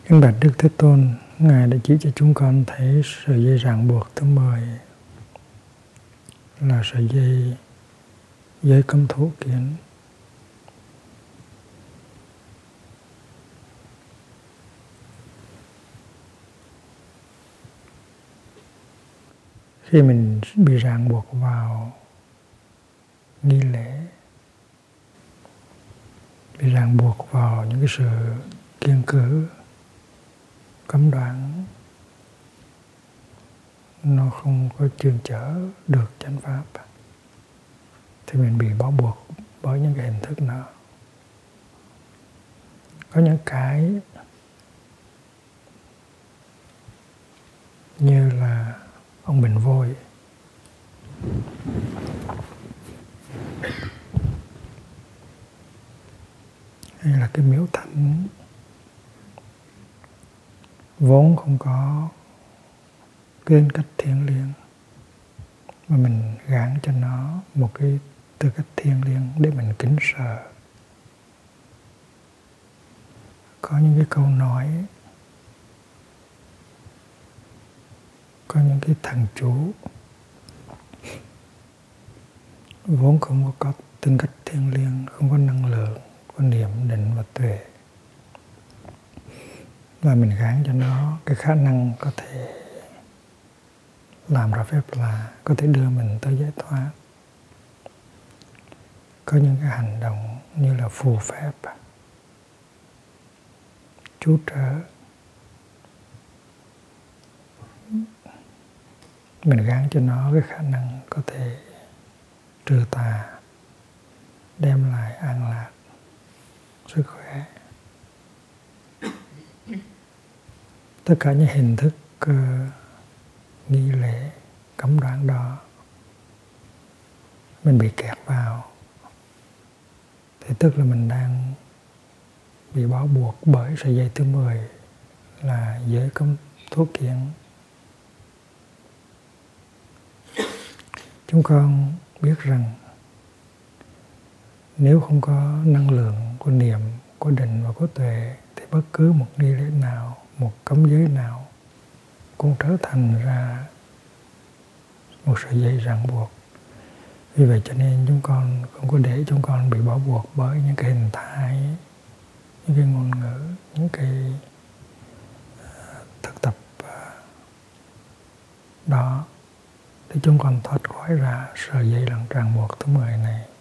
Kính bạch Đức Thế Tôn, Ngài đã chỉ cho chúng con thấy sợi dây ràng buộc thứ 10 là sợi dây giới cấm thủ kiến. Khi mình bị ràng buộc vào nghi lễ, bị ràng buộc vào những cái sự kiêng cữ, cấm đoán, nó không có chuyên chở được chánh pháp, thì mình bị bó buộc bởi những cái hình thức đó. Có những cái như là ông Bình Vôi, hay là cái miếu thánh vốn không có cái cách thiêng liêng, mà mình gán cho nó một cái tư cách thiêng liêng để mình kính sợ. Có những cái câu nói, có những cái thần chú vốn không có tính cách thiêng liêng, không có năng lượng, có niệm định và tuệ, và mình gán cho nó cái khả năng có thể làm ra phép lạ, có thể đưa mình tới giải thoát. Có những cái hành động như là phù phép, chú trở, mình gán cho nó cái khả năng có thể trừ tà, đem lại an lạc, sức khỏe. Tất cả những hình thức nghi lễ cấm đoán đó, mình bị kẹt vào, thì tức là mình đang bị bó buộc bởi sợi dây thứ 10 là giới cấm thố kiện. Chúng con biết rằng nếu không có năng lượng của niệm, của định và của tuệ, thì bất cứ một nghi lễ nào, một cấm giới nào cũng trở thành ra một sợi dây ràng buộc. Vì vậy cho nên chúng con không có để chúng con bị bó buộc bởi những cái hình thái, những cái ngôn ngữ, những cái thực tập đó, để chúng con thoát khỏi ra sợi dây ràng buộc thứ 10 này.